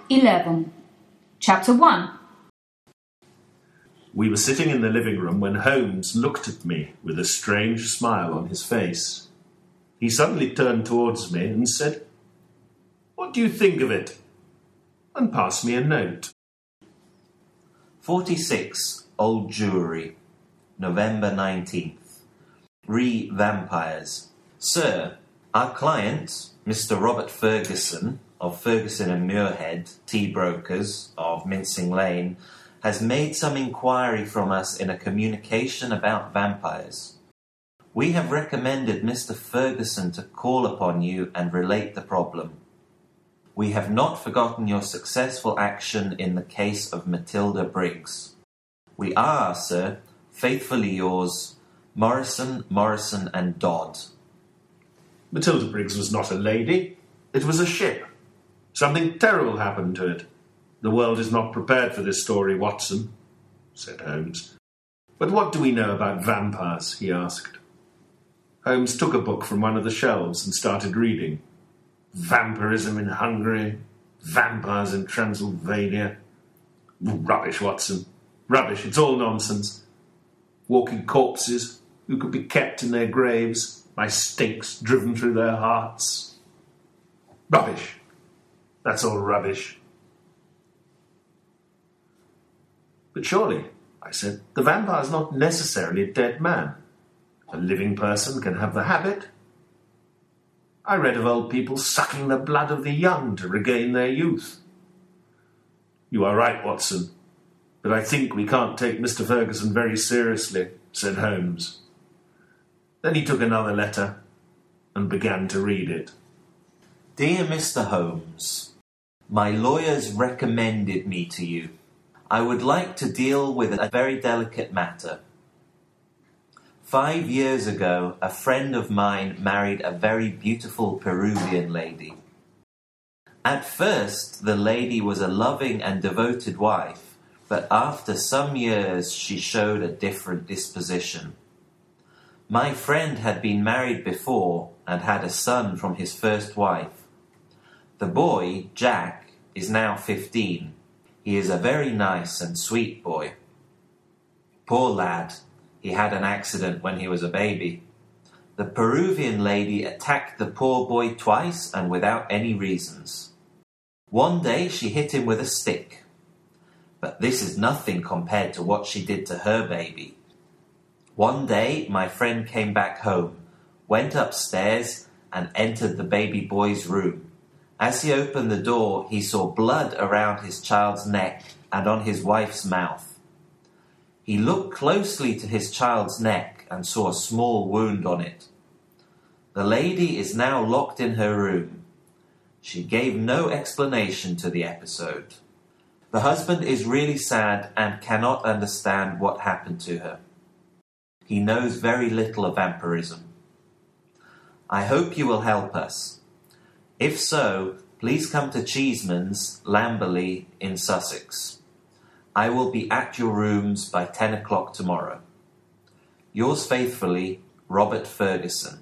11. Chapter 1. We were sitting in the living room when Holmes looked at me with a strange smile on his face. He suddenly turned towards me and said, "What do you think of it?" and passed me a note. 46 Old Jewry, November 19th. Vampires. Sir, our client, Mr. Robert Ferguson, of Ferguson and Muirhead, tea brokers of Mincing Lane, has made some inquiry from us in a communication about vampires. We have recommended Mr. Ferguson to call upon you and relate the problem. We have not forgotten your successful action in the case of Matilda Briggs. We are, sir, faithfully yours, Morrison, and Dodd. Matilda Briggs was not a lady. It was a ship. Something terrible happened to it. The world is not prepared for this story, Watson, said Holmes. But what do we know about vampires? He asked. Holmes took a book from one of the shelves and started reading. Vampirism in Hungary, vampires in Transylvania. Rubbish, Watson. Rubbish, it's all nonsense. Walking corpses who could be kept in their graves by stakes driven through their hearts. Rubbish. That's all rubbish. But surely, I said, the vampire's not necessarily a dead man. A living person can have the habit. I read of old people sucking the blood of the young to regain their youth. You are right, Watson, but I think we can't take Mr. Ferguson very seriously, said Holmes. Then he took another letter and began to read it. Dear Mr. Holmes, my lawyers recommended me to you. I would like to deal with a very delicate matter. 5 years ago, a friend of mine married a very beautiful Peruvian lady. At first, the lady was a loving and devoted wife, but after some years she showed a different disposition. My friend had been married before and had a son from his first wife. The boy, Jack, is now 15. He is a very nice and sweet boy. Poor lad, he had an accident when he was a baby. The Peruvian lady attacked the poor boy twice and without any reasons. One day she hit him with a stick. But this is nothing compared to what she did to her baby. One day my friend came back home, went upstairs and entered the baby boy's room. As he opened the door, he saw blood around his child's neck and on his wife's mouth. He looked closely to his child's neck and saw a small wound on it. The lady is now locked in her room. She gave no explanation to the episode. The husband is really sad and cannot understand what happened to her. He knows very little of vampirism. I hope you will help us. If so, please come to Cheeseman's, Lamberley, in Sussex. I will be at your rooms by 10 o'clock tomorrow. Yours faithfully, Robert Ferguson.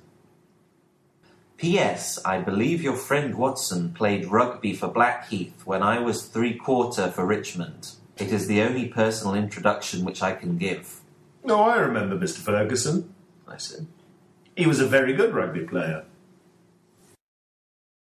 P.S. I believe your friend Watson played rugby for Blackheath when I was 3/4 for Richmond. It is the only personal introduction which I can give. Oh, I remember Mr. Ferguson, I said. He was a very good rugby player.